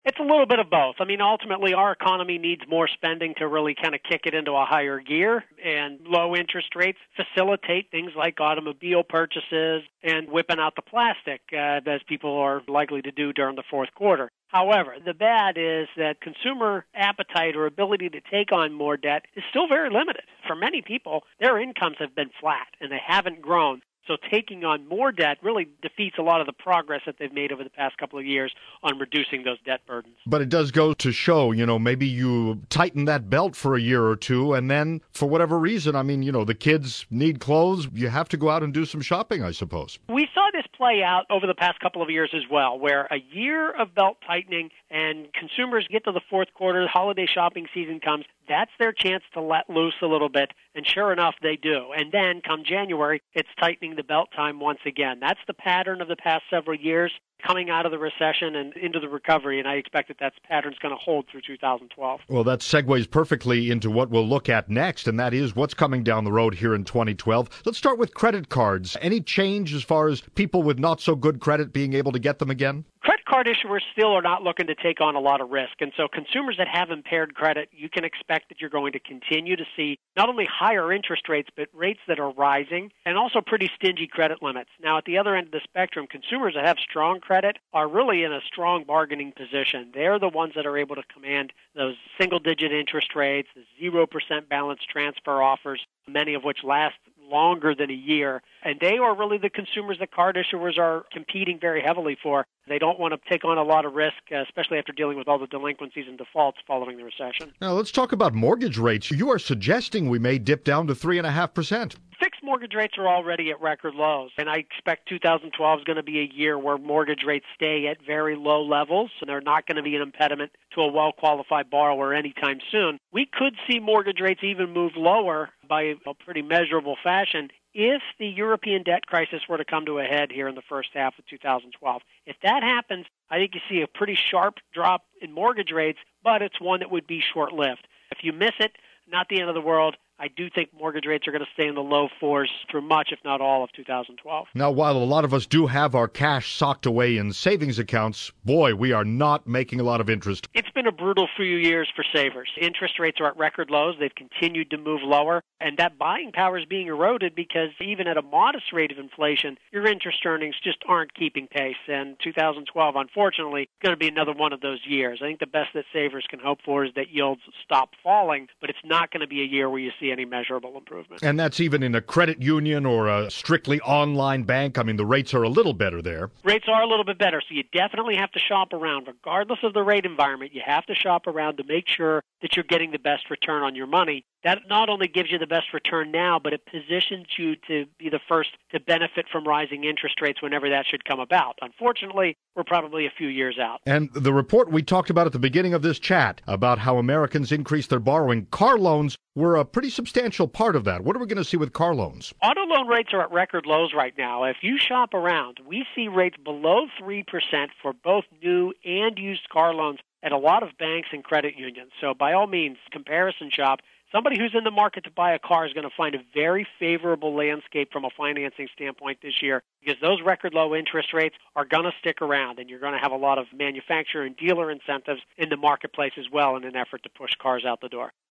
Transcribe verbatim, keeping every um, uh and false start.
It's a little bit of both. I mean, ultimately, our economy needs more spending to really kind of kick it into a higher gear, and low interest rates facilitate things like automobile purchases and whipping out the plastic, uh, as people are likely to do during the fourth quarter. However, the bad is that consumer appetite or ability to take on more debt is still very limited. For many people, their incomes have been flat and they haven't grown. So taking on more debt really defeats a lot of the progress that they've made over the past couple of years on reducing those debt burdens. But it does go to show, you know, maybe you tighten that belt for a year or two, and then for whatever reason, I mean, you know, the kids need clothes. You have to go out and do some shopping, I suppose. We saw this play out over the past couple of years as well, where a year of belt tightening and consumers get to the fourth quarter, the holiday shopping season comes, that's their chance to let loose a little bit, and sure enough, they do. And then, come January, it's tightening the belt time once again. That's the pattern of the past several years, coming out of the recession and into the recovery, and I expect that that pattern's going to hold through two thousand twelve. Well, that segues perfectly into what we'll look at next, and that is what's coming down the road here in twenty twelve. Let's start with credit cards. Any change as far as people with not so good credit being able to get them again? Credit card issuers still are not looking to take on a lot of risk, and so consumers that have impaired credit, you can expect that you're going to continue to see not only higher interest rates, but rates that are rising, and also pretty stingy credit limits. Now, at the other end of the spectrum, consumers that have strong credit are really in a strong bargaining position. They're the ones that are able to command those single-digit interest rates, the zero percent balance transfer offers, many of which last longer than a year. And they are really the consumers that card issuers are competing very heavily for. They don't want to take on a lot of risk, especially after dealing with all the delinquencies and defaults following the recession. Now, let's talk about mortgage rates. You are suggesting we may dip down to three point five percent. Fixed mortgage rates are already at record lows, and I expect two thousand twelve is going to be a year where mortgage rates stay at very low levels, and they're not going to be an impediment to a well-qualified borrower anytime soon. We could see mortgage rates even move lower by a pretty measurable fashion if the European debt crisis were to come to a head here in the first half of two thousand twelve. If that happens, I think you see a pretty sharp drop in mortgage rates, but it's one that would be short-lived. If you miss it, not the end of the world. I do think mortgage rates are going to stay in the low fours for much, if not all, of two thousand twelve. Now, while a lot of us do have our cash socked away in savings accounts, boy, we are not making a lot of interest. It's been a brutal few years for savers. Interest rates are at record lows. They've continued to move lower, and that buying power is being eroded because even at a modest rate of inflation, your interest earnings just aren't keeping pace. And two thousand twelve, unfortunately, is going to be another one of those years. I think the best that savers can hope for is that yields stop falling, but it's not going to be a year where you see any measurable improvement. And that's even in a credit union or a strictly online bank. I mean, the rates are a little better there. Rates are a little bit better, so you definitely have to shop around. Regardless of the rate environment, you have to shop around to make sure that you're getting the best return on your money. That not only gives you the best return now, but it positions you to be the first to benefit from rising interest rates whenever that should come about. Unfortunately, we're probably a few years out. And the report we talked about at the beginning of this chat about how Americans increased their borrowing, car loans were a pretty substantial part of that. What are we going to see with car loans? Auto loan rates are at record lows right now. If you shop around, we see rates below three percent for both new and used car loans at a lot of banks and credit unions. So by all means, comparison shop. Somebody who's in the market to buy a car is going to find a very favorable landscape from a financing standpoint this year because those record low interest rates are going to stick around, and you're going to have a lot of manufacturer and dealer incentives in the marketplace as well in an effort to push cars out the door.